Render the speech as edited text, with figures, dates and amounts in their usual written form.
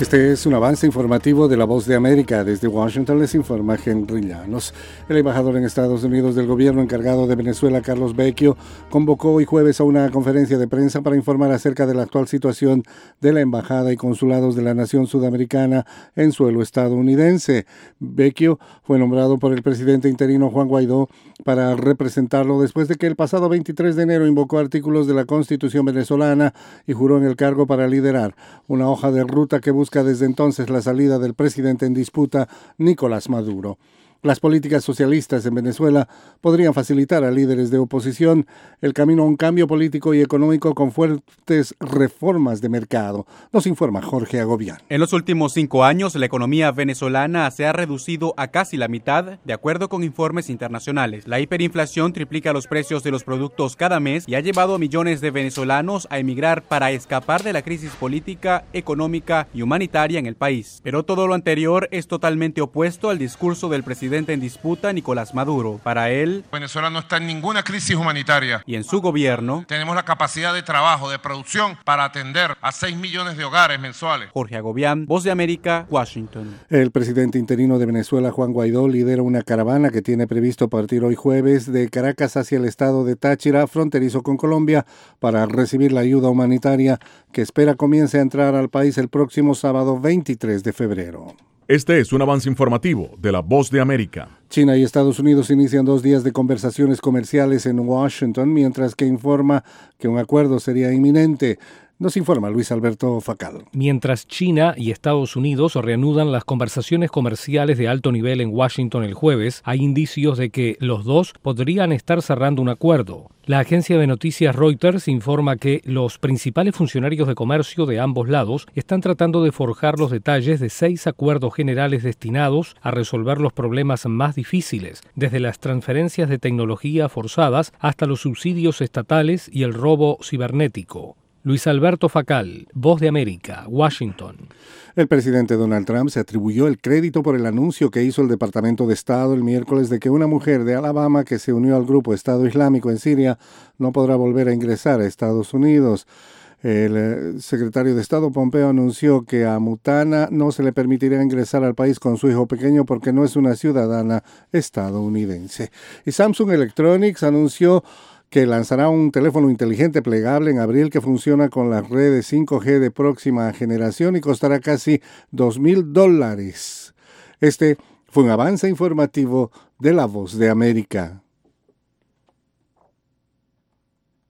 Este es un avance informativo de La Voz de América. Desde Washington les informa Henry Llanos. El embajador en Estados Unidos del gobierno encargado de Venezuela, Carlos Vecchio, convocó hoy jueves a una conferencia de prensa para informar acerca de la actual situación de la embajada y consulados de la nación sudamericana en suelo estadounidense. Vecchio fue nombrado por el presidente interino Juan Guaidó para representarlo después de que el pasado 23 de enero invocó artículos de la Constitución venezolana y juró en el cargo para liderar una hoja de ruta que busca desde entonces la salida del presidente en disputa, Nicolás Maduro. Las políticas socialistas en Venezuela podrían facilitar a líderes de oposición el camino a un cambio político y económico con fuertes reformas de mercado, nos informa Jorge Agobián. En los últimos 5 años, la economía venezolana se ha reducido a casi la mitad, de acuerdo con informes internacionales. La hiperinflación triplica los precios de los productos cada mes y ha llevado a millones de venezolanos a emigrar para escapar de la crisis política, económica y humanitaria en el país. Pero todo lo anterior es totalmente opuesto al discurso del presidente en disputa, Nicolás Maduro. Para él, Venezuela no está en ninguna crisis humanitaria. Y en su gobierno, tenemos la capacidad de trabajo, de producción, para atender a 6 millones de hogares mensuales. Jorge Agobián, Voz de América, Washington. El presidente interino de Venezuela, Juan Guaidó, lidera una caravana que tiene previsto partir hoy jueves de Caracas hacia el estado de Táchira, fronterizo con Colombia, para recibir la ayuda humanitaria que espera comience a entrar al país el próximo sábado 23 de febrero. Este es un avance informativo de La Voz de América. China y Estados Unidos inician 2 días de conversaciones comerciales en Washington, mientras que informa que un acuerdo sería inminente. Nos informa Luis Alberto Facal. Mientras China y Estados Unidos reanudan las conversaciones comerciales de alto nivel en Washington el jueves, hay indicios de que los dos podrían estar cerrando un acuerdo. La agencia de noticias Reuters informa que los principales funcionarios de comercio de ambos lados están tratando de forjar los detalles de 6 acuerdos generales destinados a resolver los problemas más difíciles, desde las transferencias de tecnología forzadas hasta los subsidios estatales y el robo cibernético. Luis Alberto Facal, Voz de América, Washington. El presidente Donald Trump se atribuyó el crédito por el anuncio que hizo el Departamento de Estado el miércoles de que una mujer de Alabama que se unió al grupo Estado Islámico en Siria no podrá volver a ingresar a Estados Unidos. El secretario de Estado Pompeo anunció que a Mutana no se le permitirá ingresar al país con su hijo pequeño porque no es una ciudadana estadounidense. Y Samsung Electronics anunció que lanzará un teléfono inteligente plegable en abril que funciona con las redes 5G de próxima generación y costará casi $2,000. Este fue un avance informativo de La Voz de América.